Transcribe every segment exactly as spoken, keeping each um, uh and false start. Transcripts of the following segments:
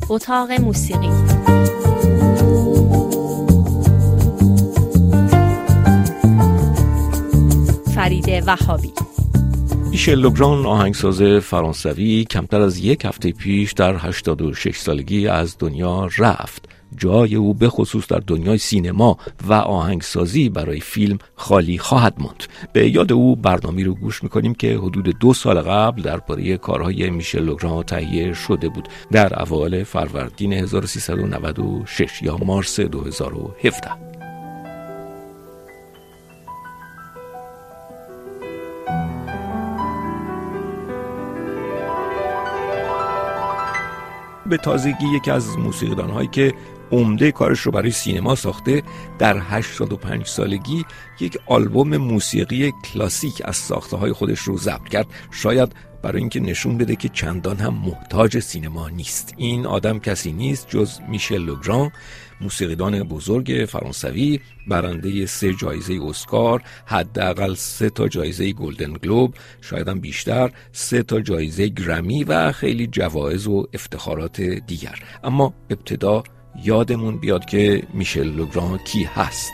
اتاق موسیقی. فرید وهابی. میشل لوگران، آهنگساز فرانسوی، کمتر از یک هفته پیش در هشتاد و شش سالگی از دنیا رفت. جای او به خصوص در دنیای سینما و آهنگسازی برای فیلم خالی خواهد ماند. به یاد او برنامه‌ای رو گوش میکنیم که حدود دو سال قبل درباره کارهای میشل لوگران تهیه شده بود، در اوایل فروردین هزار و سیصد و نود و شش یا مارس دو هزار و هفده. به تازگی یکی از موسیقیدان‌هایی که عمده کارش رو برای سینما ساخته، در هشتاد و پنج سالگی یک آلبوم موسیقی کلاسیک از ساخته‌های خودش رو ضبط کرد، شاید برای اینکه نشون بده که چندان هم محتاج سینما نیست. این آدم کسی نیست جز میشل لوگران، موسیقیدان بزرگ فرانسوی، برنده سه جایزه اسکار، حداقل سه تا جایزه گلدن گلوب، شاید هم بیشتر، سه تا جایزه گرمی و خیلی جوایز و افتخارات دیگر. اما ابتدا یادمون بیاد که میشل لوگران کی هست.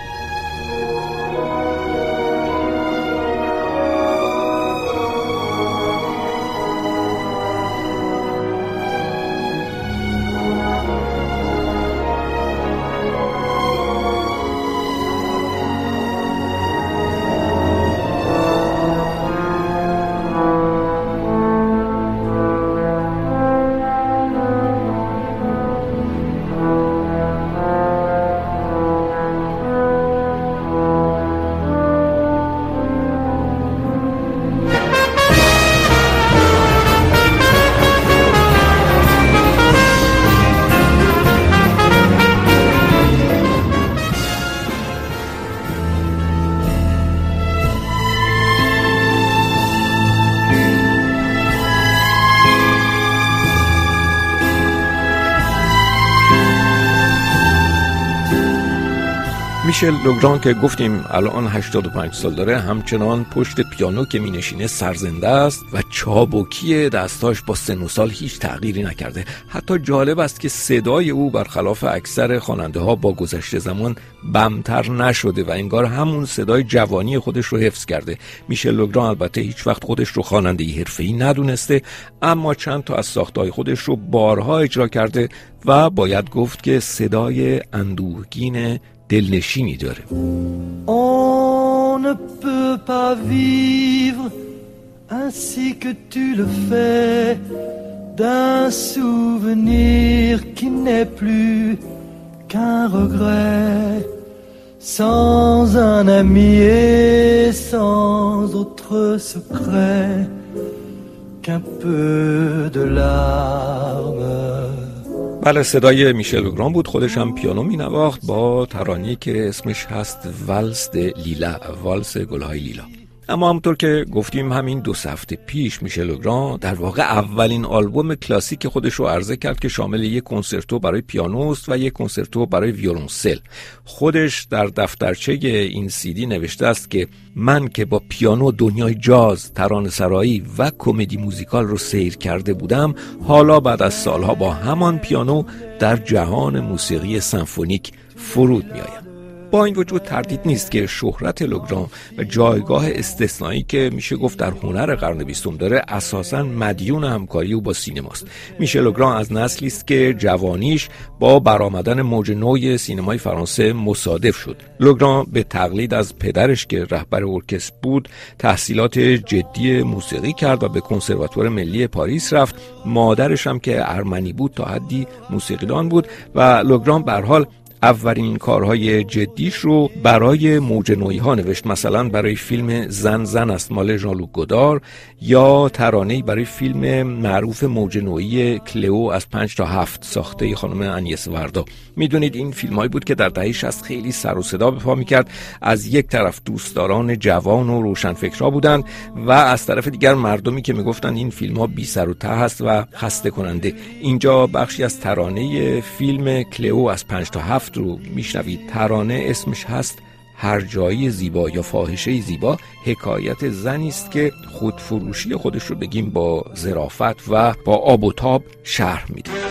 میشل لوگران که گفتیم الان هشتاد و پنج سال داره، همچنان پشت پیانو که می نشینه سرزنده است و چابکی دستاش با سن و سال هیچ تغییری نکرده. حتی جالب است که صدای او برخلاف اکثر خواننده ها با گذشت زمان بمتر نشده و انگار همون صدای جوانی خودش رو حفظ کرده. میشل لوگران البته هیچ وقت خودش رو خواننده حرفه‌ای ندونسته، اما چند تا از ساخته‌های خودش رو بارها اجرا کرده و باید گفت که صدای اندوهگین دلنشینی داره. On ne peut pas vivre ainsi que tu le fais d'un souvenir qui n'est plus qu'un regret, sans un ami et sans autre secret qu'un peu de larmes. بله، صدای میشل لوگران بود. خودش هم پیانو می نواخت با ترانه‌ای که اسمش هست والس د لیلا، والس گلهای لیلا. اما همونطور که گفتیم همین دو هفته پیش میشل لوگران در واقع اولین آلبوم کلاسیک خودش رو عرضه کرد که شامل یک کنسرتو برای پیانوست و یک کنسرتو برای ویولنسل. خودش در دفترچه این سیدی نوشته است که من که با پیانو دنیای جاز، ترانه‌سرایی و کمدی موزیکال رو سیر کرده بودم، حالا بعد از سالها با همان پیانو در جهان موسیقی سمفونیک فرود می‌آیم. با این وجود تردید نیست که شهرت لوگران و جایگاه استثنایی که میشه گفت در هنر قرن بیستم داره اساساً مدیون همکاری او با سینماست. میشل لوگران از نسلی است که جوانیش با برآمدن موج نوی سینمای فرانسه مصادف شد. لوگران به تقلید از پدرش که رهبر ارکستر بود تحصیلات جدی موسیقی کرد و به کنسرواتوار ملی پاریس رفت. مادرش هم که ارمنی بود تا حدی موسیقیدان بود و لوگران به هر حال اولین کارهای جدیش رو برای موج نویی ها نوشت، مثلا برای فیلم زن زن است مال ژان لوک گودار یا ترانه‌ای برای فیلم معروف موج نویی کلئو از پنج تا هفت ساخته خانم انیس وردا. میدونید این فیلمایی بود که در دهه شصت خیلی سر و صدا به پا میکرد. از یک طرف دوستداران جوان و روشنفکرها بودند و از طرف دیگر مردمی که میگفتن این فیلم‌ها بی سر و ته هست و خسته کننده. اینجا بخشی از ترانه فیلم کلئو از پنج تا هفت رو میشنوید. ترانه اسمش هست هر جایی زیبا یا فاحشه زیبا. حکایت زنی است که خودفروشی خودش رو بگیم با ظرافت و با آب و تاب شرح میده.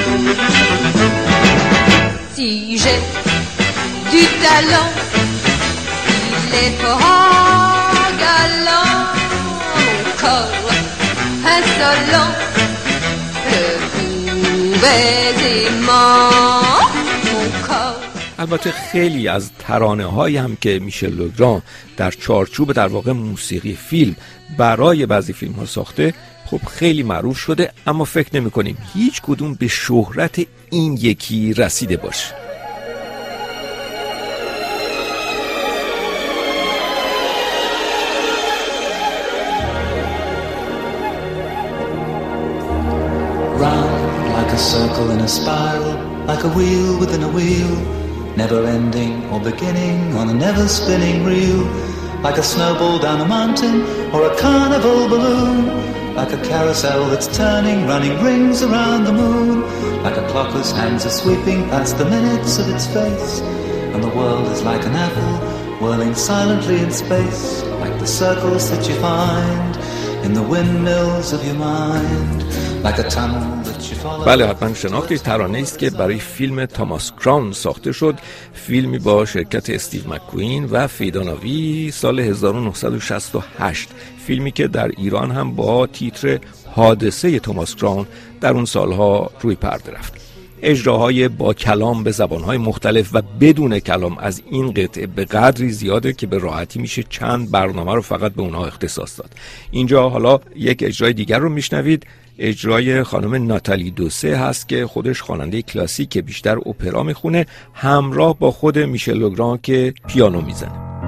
Si j'ai du talent, il est fort galant, mon corps insolent, le pouvait aimant, mon corps. البته خیلی از ترانه هایی هم که میشل لوگران در چارچوب در واقع موسیقی فیلم برای بعضی فیلم ها ساخته خب خیلی معروف شده، اما فکر نمی کنیم هیچ کدوم به شهرت این یکی رسیده باشه. Round like a circle in a spiral, like a wheel within a wheel, never ending or beginning on a never spinning reel, like a snowball down a mountain or a carnival balloon, like a carousel that's turning, running rings around the moon, like a clock whose hands are sweeping past the minutes of its face, and the world is like an apple whirling silently in space, like the circles that you find in the windmills of your mind, like a tunnel that you follow. بله حتما شناختید، ترانه است که برای فیلم توماس کراون ساخته شد، فیلمی با شرکت استیو مک‌کوین و فیداناوی سال هزار و نهصد و شصت و هشت، فیلمی که در ایران هم با تیتر حادثه توماس کراون در اون سالها روی پرده رفت. اجراهای با کلام به زبانهای مختلف و بدون کلام از این قطعه به قدری زیاده که به راحتی میشه چند برنامه رو فقط به اونها اختصاص داد. اینجا حالا یک اجرای دیگر رو میشنوید، اجرای خانم ناتالی دوسه هست که خودش خواننده کلاسیک که بیشتر اپرا میخونه، همراه با خود میشل لوگران که پیانو میزنه.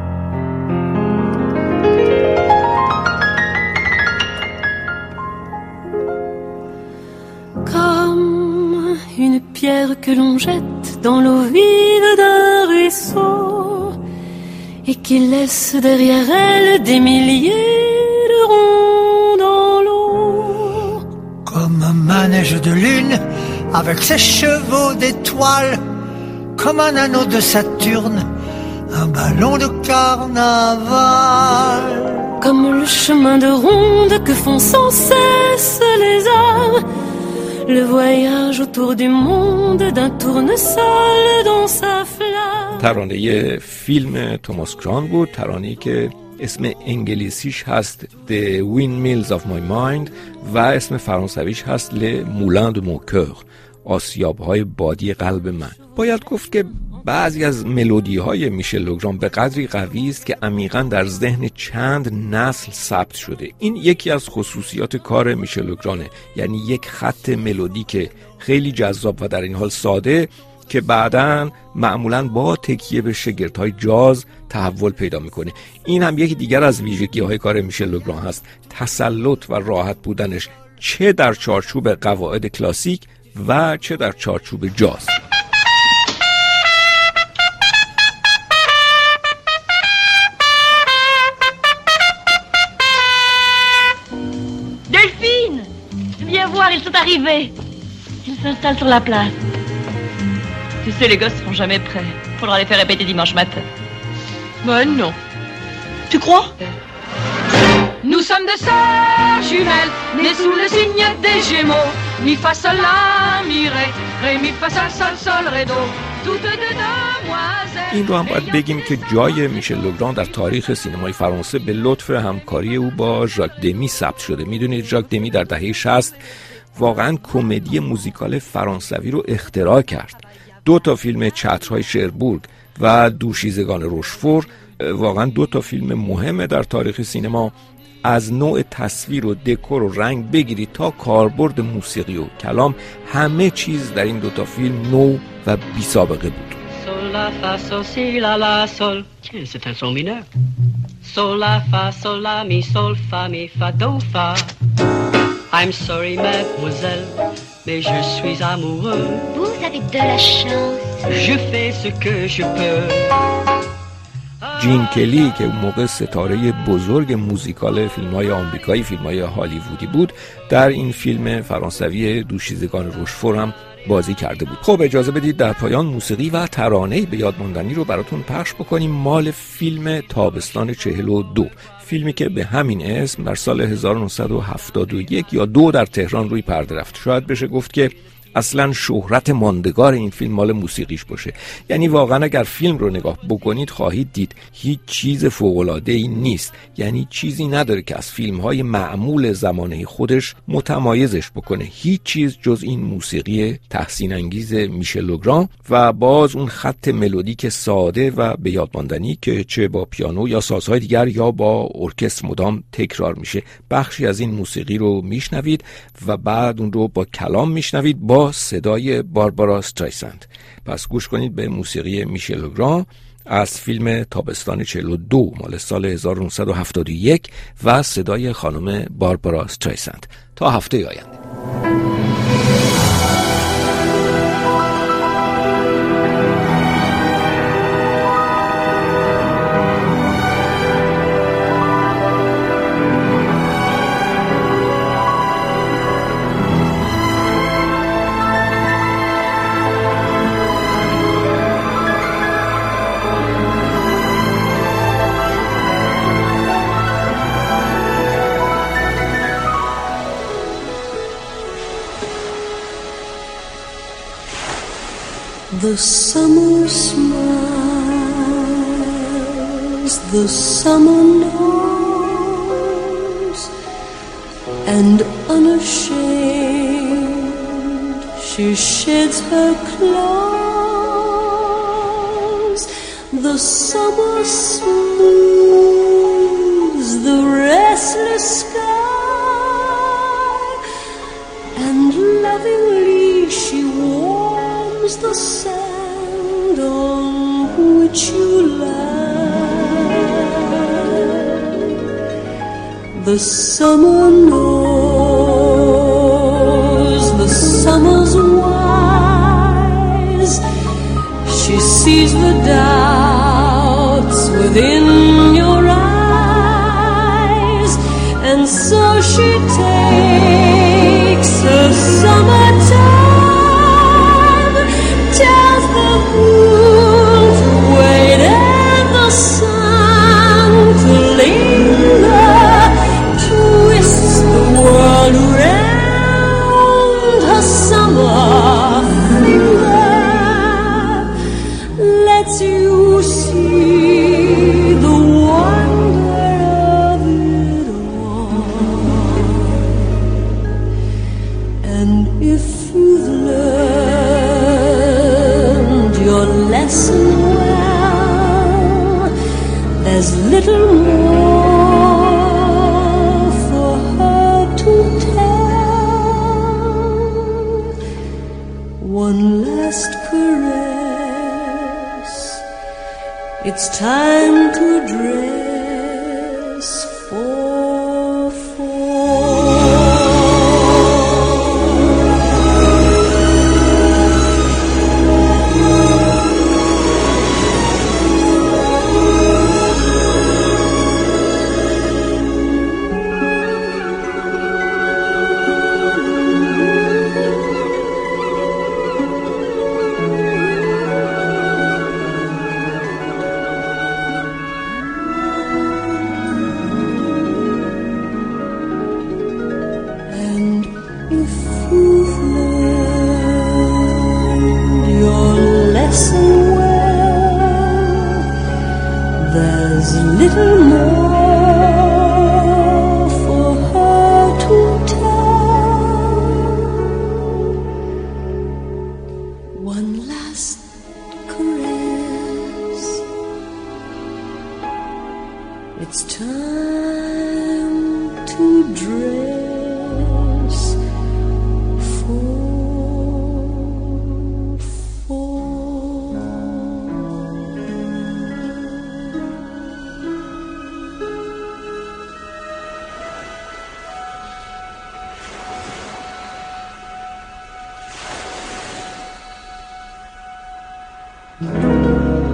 Une pierre que l'on jette dans l'eau vive d'un ruisseau et qui laisse derrière elle des milliers de ronds dans l'eau. Comme un manège de lune avec ses chevaux d'étoiles, comme un anneau de Saturne, un ballon de carnaval. Comme le chemin de ronde que font sans cesse les arts, le voyage autour du monde d'un tournesol dans sa flamme. ترانه فیلم توماس کراون بود، ترانه‌ای که اسم انگلیسیش هست The Windmills of My Mind و اسم فرانسویش هست Le Moulin de Mon Cœur، آسیاب‌های بادی قلب من. باید گفت که بعضی از ملودی‌های میشل لوگران به قدری قوی است که عمیقاً در ذهن چند نسل ثبت شده. این یکی از خصوصیات کار میشل لوگرانه، یعنی یک خط ملودی که خیلی جذاب و در این حال ساده که بعداً معمولاً با تکیه به شگردهای جاز تحول پیدا میکنه. این هم یکی دیگر از ویژگی‌های کار میشل لوگران هست، تسلط و راحت بودنش چه در چارچوب قواعد کلاسیک و چه در چارچوب جاز. Ils sont arrivés. Ils s'installent sur la place. Tu sais, les gosses seront jamais prêts. Faudra les faire répéter dimanche matin. Ben non. Tu crois? Nous sommes deux sœurs jumelles, nées sous le signe des Gémeaux. Mi fa sol la mi ré, ré mi fa sol sol sol ré do. Toutes deux demoiselles. این رو هم باید بگیم که جای میشل لوگران در تاریخ سینمای فرانسه به لطف همکاری او با ژاک دمی ثبت شده. میدونید ژاک دمی در دهه شصت واقعا کمدی موزیکال فرانسوی رو اختراع کرد. دو تا فیلم چترهای شربورگ و دوشیزگان روشفور واقعا دو تا فیلم مهمه در تاریخ سینما. از نوع تصویر و دکور و رنگ بگیرید تا کاربرد موسیقی و کلام، همه چیز در این دو تا فیلم نو و بی سابقه بود. Sol la fa sol si la la sol. Tiens, c'est un son mineur. Sol la fa sol la mi sol fa mi fa do fa. I'm sorry mademoiselle, mais je suis amoureux. Vous avez de la chance. Je fais ce que je peux. جین کلی که اون موقع ستاره بزرگ موزیکال فیلم‌های آمریکایی، فیلم‌های هالیوودی بود، در این فیلم فرانسوی دوشیزگان روشفور هم بازی کرده بود. خب اجازه بدید در پایان موسیقی و ترانه‌ای به یاد ماندنی رو براتون پخش بکنیم، مال فیلم تابستان چهل و دو، فیلمی که به همین اسم در سال هزار و نهصد و هفتاد و یک یا دو در تهران روی پرده رفت. شاید بشه گفت که اصلا شهرت ماندگار این فیلم مال موسیقیش باشه. یعنی واقعا اگر فیلم رو نگاه بکنید خواهید دید هیچ چیز فوق‌العاده‌ای نیست، یعنی چیزی نداره که از فیلم‌های معمول زمانه خودش متمایزش بکنه، هیچ چیز جز این موسیقی تحسین انگیز میشل لوگران و باز اون خط ملودیک ساده و به یاد ماندنی که چه با پیانو یا سازهای دیگر یا با ارکستر مدام تکرار میشه. بخشی از این موسیقی رو میشنوید و بعد اون رو با کلام میشنوید با صدای باربارا استرایساند. پس گوش کنید به موسیقی میشل لوگران از فیلم تابستان چهل و دو مال سال هزار و نهصد و هفتاد و یک و صدای خانم باربارا استرایساند. تا هفته آینده. The summer smiles, the summer knows, and unashamed she sheds her clothes. The summer smooths the restless sky, and lovingly she warms the sand on which you lie. The summer knows, the summer's wise. She sees the doubts within your eyes, and so she takes her summertime, tells the moon to wait and the sun to linger, twists the world around her summer finger, lets you see the wonder of it all. And if you've learned your lesson well, there's little more for her to tell. One last caress, it's time to dress for fall. Little more for her to tell. One last caress, it's time to dress for fall. Thank you.